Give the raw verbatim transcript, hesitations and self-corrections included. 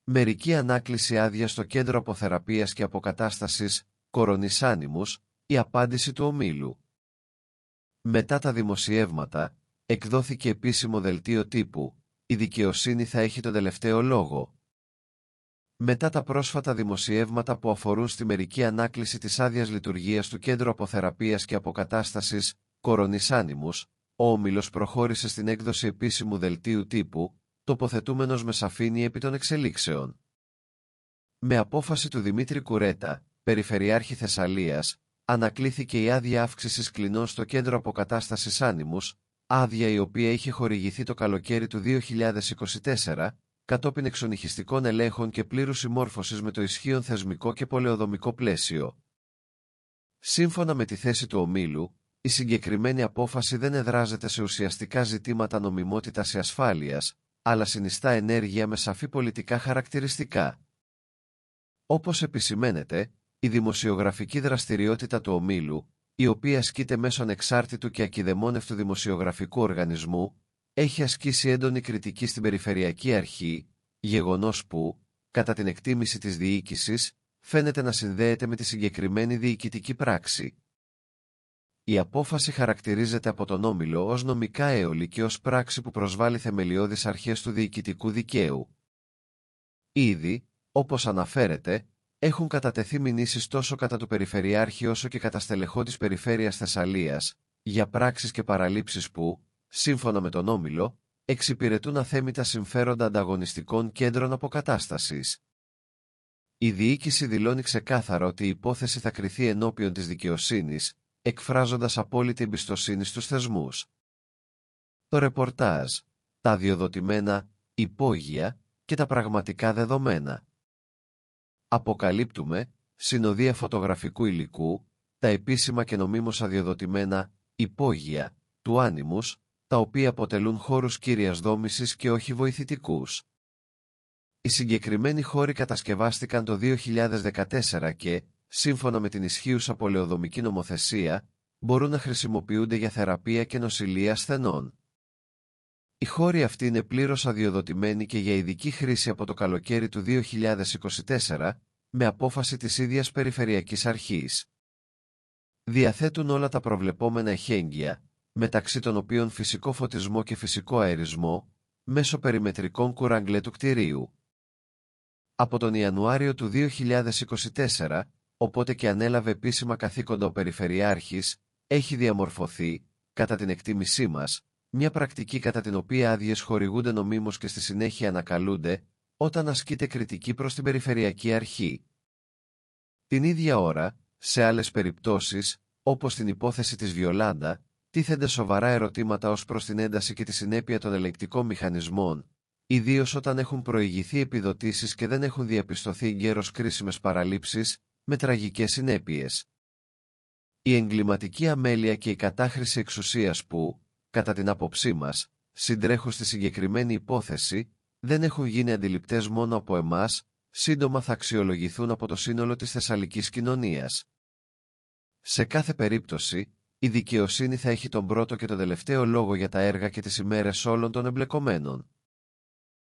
Μερική ανάκληση άδεια στο Κέντρο Αποθεραπείας και Αποκατάστασης Κορονής Άνιμους, η απάντηση του ομίλου. Μετά τα δημοσιεύματα, εκδόθηκε επίσημο δελτίο τύπου «Η δικαιοσύνη θα έχει τον τελευταίο λόγο». Μετά τα πρόσφατα δημοσιεύματα που αφορούν στη μερική ανάκληση της άδειας λειτουργίας του Κέντρου Αποθεραπείας και Αποκατάστασης Κορονής Άνιμους, ο όμιλος προχώρησε στην έκδοση επίσημου δελτίου τύπου, τοποθετούμενος με σαφήνεια επί των εξελίξεων. Με απόφαση του Δημήτρη Κουρέτα, Περιφερειάρχη Θεσσαλίας, ανακλήθηκε η άδεια αύξησης κλινών στο Κέντρο Αποκατάστασης Άνιμους, άδεια η οποία είχε χορηγηθεί το καλοκαίρι του δύο χιλιάδες είκοσι τέσσερα, κατόπιν εξονυχιστικών ελέγχων και πλήρους συμμόρφωσης με το ισχύον θεσμικό και πολεοδομικό πλαίσιο. Σύμφωνα με τη θέση του ομίλου, η συγκεκριμένη απόφαση δεν εδράζεται σε ουσιαστικά ζητήματα νομιμότητας ή ασφάλειας, αλλά συνιστά ενέργεια με σαφή πολιτικά χαρακτηριστικά. Όπως επισημαίνεται, η δημοσιογραφική δραστηριότητα του ομίλου, η οποία ασκείται μέσω ανεξάρτητου και ακιδεμόνευτου δημοσιογραφικού οργανισμού, έχει ασκήσει έντονη κριτική στην Περιφερειακή Αρχή, γεγονός που, κατά την εκτίμηση της διοίκησης, φαίνεται να συνδέεται με τη συγκεκριμένη διοικητική πράξη. Η απόφαση χαρακτηρίζεται από τον όμιλο ως νομικά έολη και ως πράξη που προσβάλλει θεμελιώδεις αρχές του διοικητικού δικαίου. Ήδη, όπως αναφέρεται, έχουν κατατεθεί μηνύσεις τόσο κατά του Περιφερειάρχη όσο και κατά στελεχό της Περιφέρειας Θεσσαλίας, για πράξεις και παραλήψεις που, σύμφωνα με τον όμιλο, εξυπηρετούν αθέμητα συμφέροντα ανταγωνιστικών κέντρων αποκατάστασης. Η διοίκηση δηλώνει ξεκάθαρα ότι η υπόθεση θα κριθεί ενώπιον της δικαιοσύνης, εκφράζοντας απόλυτη εμπιστοσύνη στους θεσμούς. Το ρεπορτάζ, τα αδειοδοτημένα υπόγεια και τα πραγματικά δεδομένα. Αποκαλύπτουμε, συνοδεία φωτογραφικού υλικού, τα επίσημα και νομίμως αδειοδοτημένα υπόγεια του Άνιμους, τα οποία αποτελούν χώρους κύριας δόμησης και όχι βοηθητικούς. Οι συγκεκριμένοι χώροι κατασκευάστηκαν το δύο χιλιάδες δεκατέσσερα και, σύμφωνα με την ισχύουσα πολεοδομική νομοθεσία, μπορούν να χρησιμοποιούνται για θεραπεία και νοσηλεία ασθενών. Οι χώροι αυτοί είναι πλήρως αδειοδοτημένοι και για ειδική χρήση από το καλοκαίρι του δύο χιλιάδες είκοσι τέσσερα, με απόφαση της ίδιας Περιφερειακής Αρχής. Διαθέτουν όλα τα προβλεπόμενα εχέγγυα, μεταξύ των οποίων φυσικό φωτισμό και φυσικό αερισμό, μέσω περιμετρικών κουραγκλέ του κτηρίου. Από τον Ιανουάριο του δύο χιλιάδες είκοσι τέσσερα, οπότε και ανέλαβε επίσημα καθήκοντα ο Περιφερειάρχης, έχει διαμορφωθεί, κατά την εκτίμησή μας, μια πρακτική κατά την οποία άδειες χορηγούνται νομίμως και στη συνέχεια ανακαλούνται, όταν ασκείται κριτική προς την Περιφερειακή Αρχή. Την ίδια ώρα, σε άλλες περιπτώσεις, όπως στην υπόθεση της Βιολάντα, τίθενται σοβαρά ερωτήματα ως προς την ένταση και τη συνέπεια των ελεγκτικών μηχανισμών, ιδίως όταν έχουν προηγηθεί επιδοτήσεις και δεν έχουν διαπιστωθεί εγκαίρως κρίσιμες παραλήψεις, με τραγικές συνέπειες. Η εγκληματική αμέλεια και η κατάχρηση εξουσίας που, κατά την άποψή μας, συντρέχουν στη συγκεκριμένη υπόθεση, δεν έχουν γίνει αντιληπτές μόνο από εμάς, σύντομα θα αξιολογηθούν από το σύνολο της θεσσαλικής κοινωνίας. Σε κάθε περίπτωση, η δικαιοσύνη θα έχει τον πρώτο και τον τελευταίο λόγο για τα έργα και τις ημέρες όλων των εμπλεκομένων.